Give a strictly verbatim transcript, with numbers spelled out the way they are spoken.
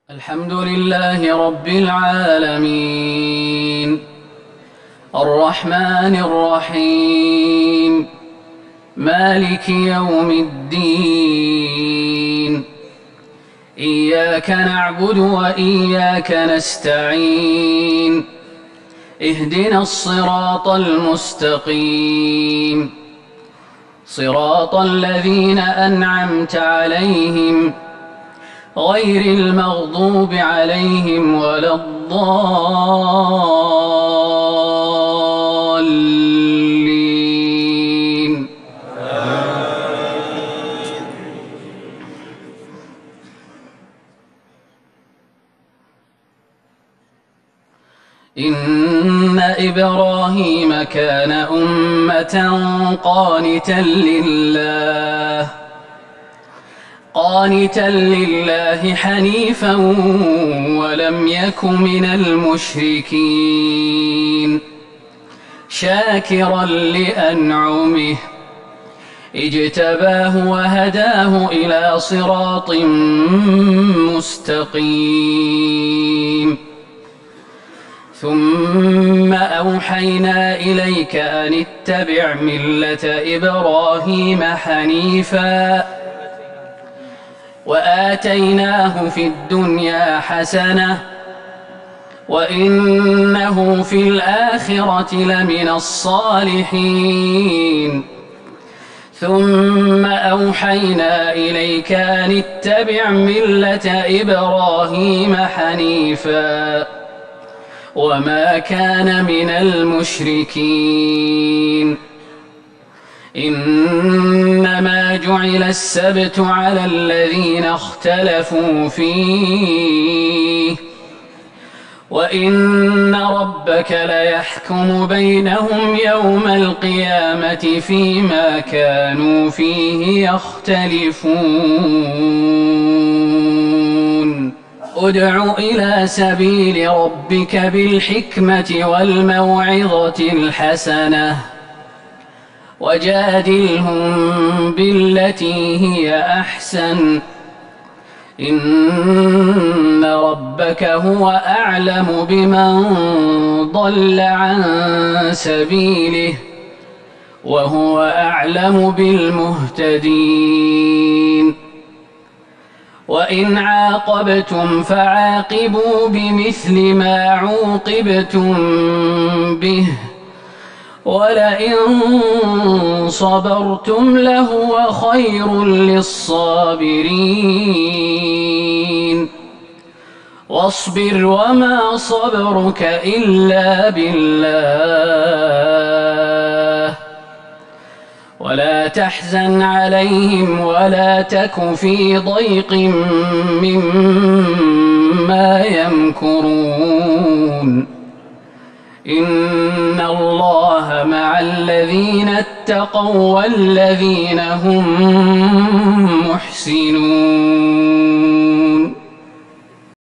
الحمد لله رب العالمين الرحمن الرحيم مالك يوم الدين إياك نعبد وإياك نستعين اهدنا الصراط المستقيم صراط الذين أنعمت عليهم غير المغضوب عليهم ولا الضالين إن إبراهيم كان أمة قانتا لله قانتا لله حنيفا ولم يك من المشركين شاكرا لأنعمه اجتباه وهداه إلى صراط مستقيم ثم أوحينا إليك أن اتبع ملة إبراهيم حنيفا وآتيناه في الدنيا حسنة وإنه في الآخرة لمن الصالحين ثم أوحينا إليك أن اتبع ملة إبراهيم حنيفا وما كان من المشركين إنما جعل السبت على الذين اختلفوا فيه وإن ربك ليحكم بينهم يوم القيامة فيما كانوا فيه يختلفون ادع إلى سبيل ربك بالحكمة والموعظة الحسنة وجادلهم بالتي هي أحسن إن ربك هو أعلم بمن ضل عن سبيله وهو أعلم بالمهتدين وإن عاقبتم فعاقبوا بمثل ما عوقبتم به ولئن صبرتم لهو خير للصابرين واصبر وما صبرك إلا بالله ولا تحزن عليهم ولا تك في ضيق مما يمكرون إن الله مع الذين اتقوا والذين هم محسنون